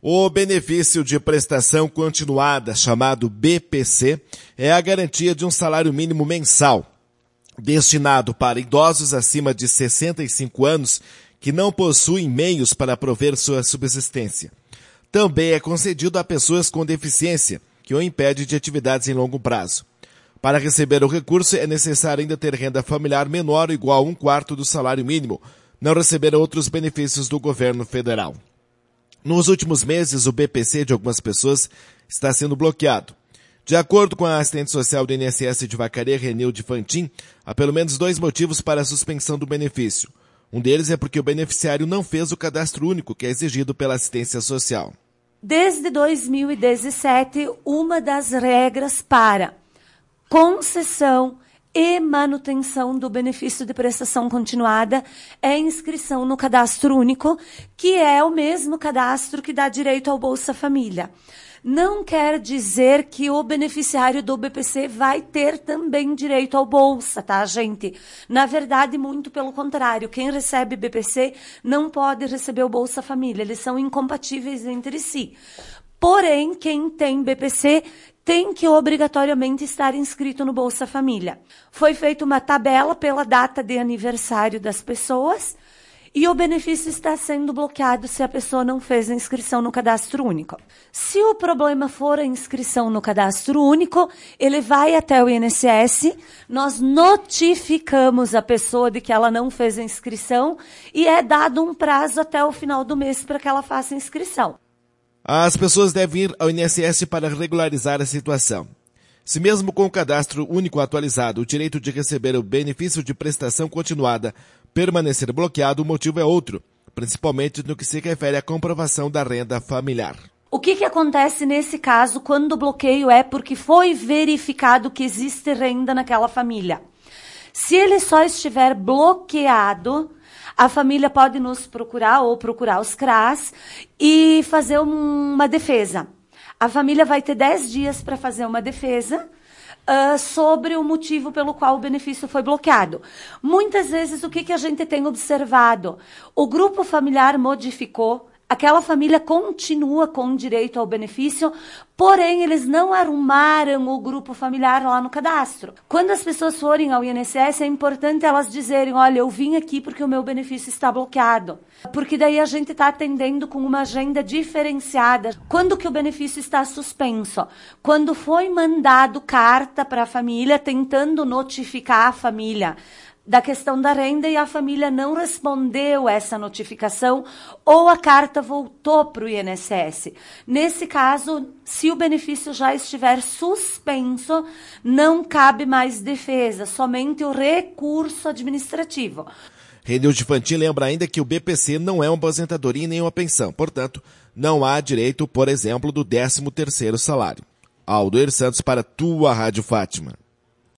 O benefício de prestação continuada, chamado BPC, é a garantia de um salário mínimo mensal, destinado para idosos acima de 65 anos que não possuem meios para prover sua subsistência. Também é concedido a pessoas com deficiência, que o impede de atividades em longo prazo. Para receber o recurso, é necessário ainda ter renda familiar menor ou igual a 1/4 do salário mínimo, não receber outros benefícios do governo federal. Nos últimos meses, o BPC de algumas pessoas está sendo bloqueado. De acordo com a assistente social do INSS de Vacaria, Renilde Fantin, há pelo menos 2 motivos para a suspensão do benefício. Um deles é porque o beneficiário não fez o cadastro único que é exigido pela assistência social. Desde 2017, uma das regras para concessão e manutenção do benefício de prestação continuada é inscrição no cadastro único, que é o mesmo cadastro que dá direito ao Bolsa Família. Não quer dizer que o beneficiário do BPC vai ter também direito ao Bolsa, tá, gente? Na verdade, muito pelo contrário. Quem recebe BPC não pode receber o Bolsa Família. Eles são incompatíveis entre si. Porém, quem tem BPC tem que obrigatoriamente estar inscrito no Bolsa Família. Foi feita uma tabela pela data de aniversário das pessoas e o benefício está sendo bloqueado se a pessoa não fez a inscrição no cadastro único. Se o problema for a inscrição no cadastro único, ele vai até o INSS, nós notificamos a pessoa de que ela não fez a inscrição e é dado um prazo até o final do mês para que ela faça a inscrição. As pessoas devem ir ao INSS para regularizar a situação. Se mesmo com o cadastro único atualizado, o direito de receber o benefício de prestação continuada permanecer bloqueado, o motivo é outro, principalmente no que se refere à comprovação da renda familiar. O que acontece nesse caso quando o bloqueio é porque foi verificado que existe renda naquela família? Se ele só estiver bloqueado, a família pode nos procurar ou procurar os CRAS e fazer uma defesa. A família vai ter 10 dias para fazer uma defesa sobre o motivo pelo qual o benefício foi bloqueado. Muitas vezes, o que a gente tem observado? O grupo familiar modificou, aquela família continua com direito ao benefício, porém, eles não arrumaram o grupo familiar lá no cadastro. Quando as pessoas forem ao INSS, é importante elas dizerem, olha, eu vim aqui porque o meu benefício está bloqueado. Porque daí a gente está atendendo com uma agenda diferenciada. Quando que o benefício está suspenso? Quando foi mandado carta para a família, tentando notificar a família da questão da renda e a família não respondeu essa notificação ou a carta voltou para o INSS. Nesse caso, se o benefício já estiver suspenso, não cabe mais defesa, somente o recurso administrativo. Renilde Fantin lembra ainda que o BPC não é uma aposentadoria nem uma pensão, portanto, não há direito, por exemplo, do 13º salário. Aldoir Santos para tua Rádio Fátima.